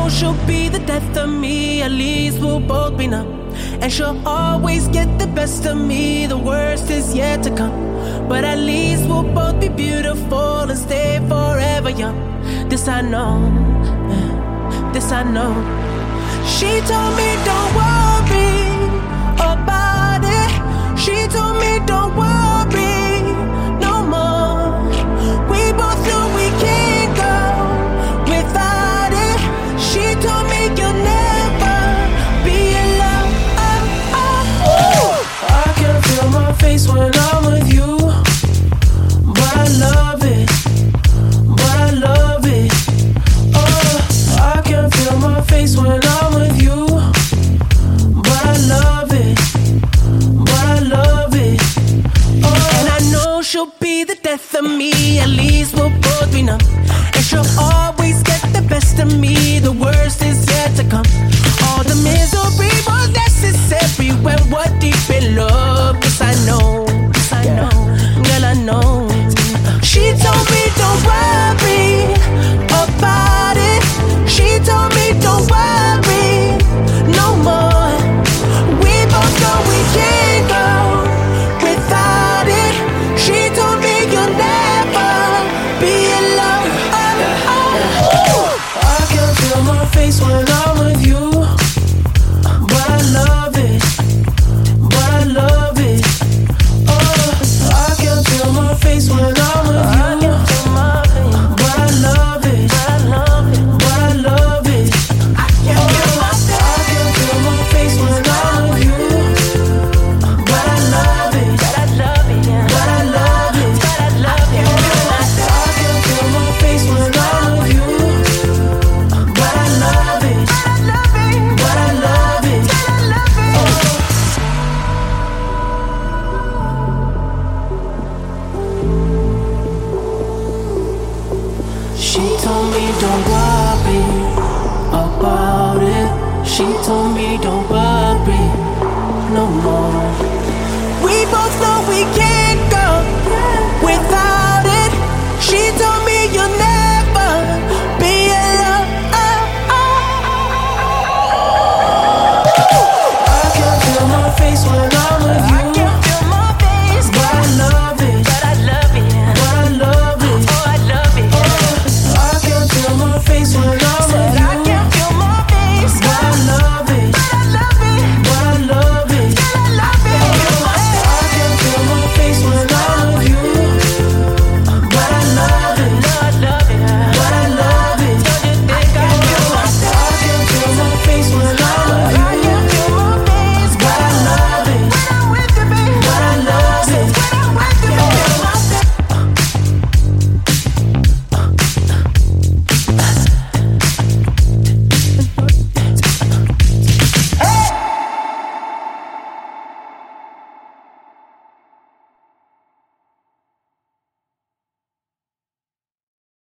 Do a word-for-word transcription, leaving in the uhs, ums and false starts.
know she'll be the death of me. At least we'll both be numb. And she'll always get the best of me. The worst is yet to come. But at least we'll both be beautiful and stay forever young. This I know, this I know. She told me don't worry about it. She told me don't worry no more. We both know we can't go without it. She told me you'll never be alone. Oh, oh, oh. I can feel my face when I'm with you, but I love it, but I love it. Oh, I can feel my face when I'm with you, but I love it, but I love it. Oh, and I know she'll be the death of me. At least we'll both be numb. And she'll always get the best of me. The worst is yet to come. All the misery was necessary when we're deep in love. Yes, I know, yes, I know, girl, I know. She told me don't worry about it. She told me don't worry no more. We both know we can't go without it. She told me you'll never be alone. Oh, oh, oh. I can feel my face when I'm with you, but I love it, but I love it. Oh, I can feel my face when I'm with you, but I love it, but I love it. I can feel my face when I'm with you, but I love it, but I love it, but I love it. I can feel my face when I'm with you, but I love it, but I love it. She told me don't worry about it. She told me don't